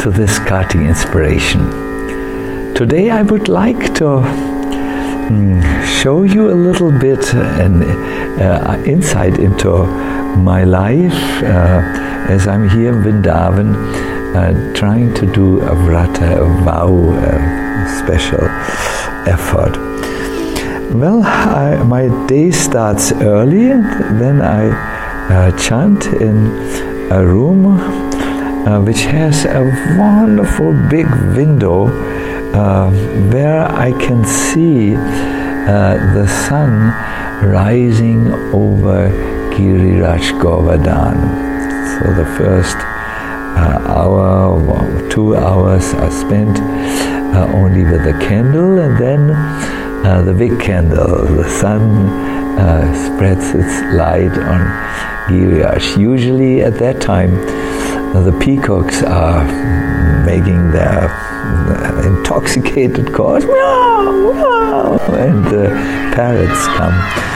to this karting inspiration. Today I would like to show you a little bit an insight into my life as I'm here in Vrindavan trying to do a vrata, a vow, a special effort. Well, my day starts early, then I chant in a room which has a wonderful big window where I can see the sun rising over Giriraj Govardhan. So the first hour or 2 hours are spent only with the candle, and then the big candle, the sun spreads its light on Giriraj. Usually at that time the peacocks are making their intoxicated calls, meow, meow, and the parrots come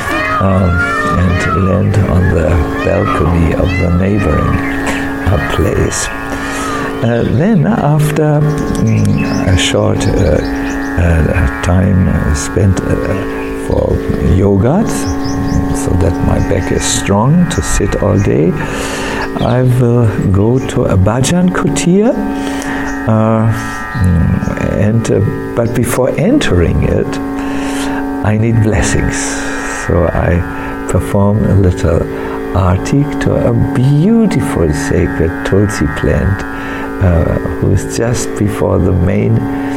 and land on the balcony of the neighboring place. Then after a short time spent for yoga, so that my back is strong to sit all day, I will go to a bhajan kutir, but before entering it, I need blessings. So I perform a little arti to a beautiful sacred tulsi plant, who's just before the main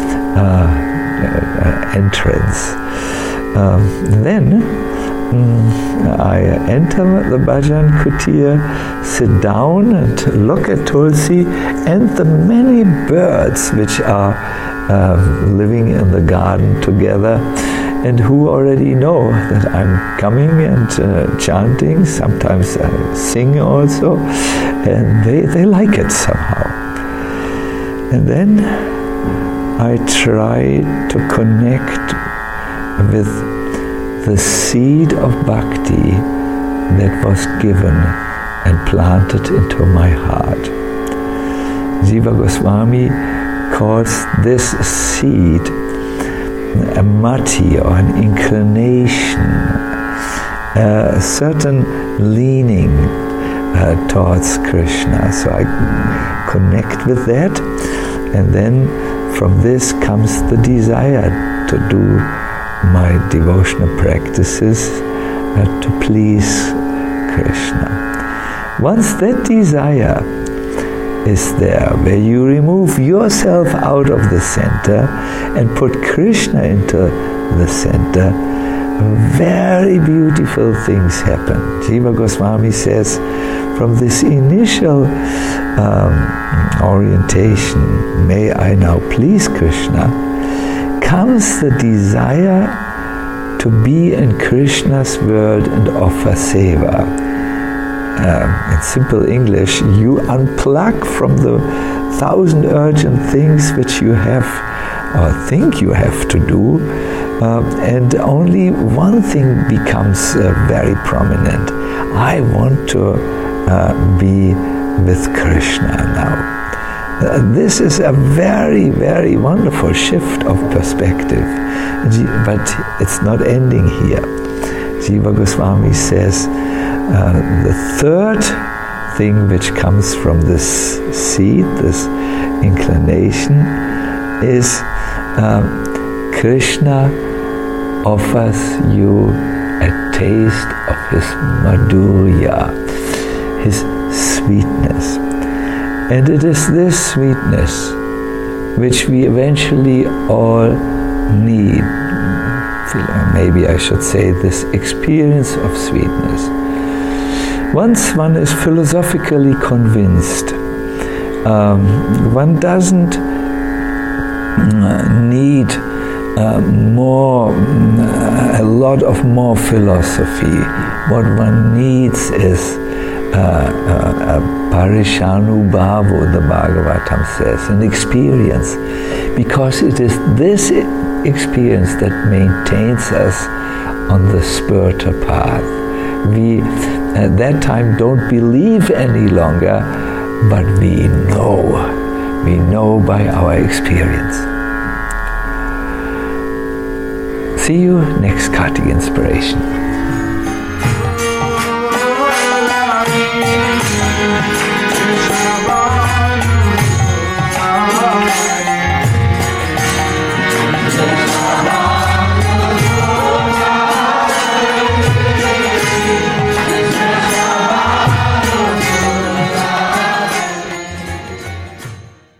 entrance. Then I enter the bhajan kutir, sit down and look at Tulsi and the many birds which are living in the garden together, and who already know that I'm coming and chanting. Sometimes I sing also, and they like it somehow. And then I try to connect with the seed of bhakti that was given and planted into my heart. Jiva Goswami calls this seed a mati, or an inclination, a certain leaning towards Krishna. So I connect with that, and then from this comes the desire to do my devotional practices to please Krishna. Once that desire is there, where you remove yourself out of the center and put Krishna into the center, very beautiful things happen. Jiva Goswami says, from this initial orientation, may I now please Krishna, comes the desire to be in Krishna's world and offer seva. In simple English, you unplug from the 1,000 urgent things which you have or think you have to do, and only one thing becomes very prominent. I want to be with Krishna now. This is a very, very wonderful shift of perspective, but it's not ending here. Jiva Goswami says the third thing which comes from this seed, this inclination, is Krishna offers you a taste of his madhurya, his sweetness. And it is this sweetness which we eventually all need. Maybe I should say this experience of sweetness. Once one is philosophically convinced, one doesn't need a lot of more philosophy. What one needs is Parishanubhavo, the Bhagavatam says, an experience, because it is this experience that maintains us on the spiritual path. We at that time don't believe any longer, but we know we know by our experience. See you next Kartik Inspiration.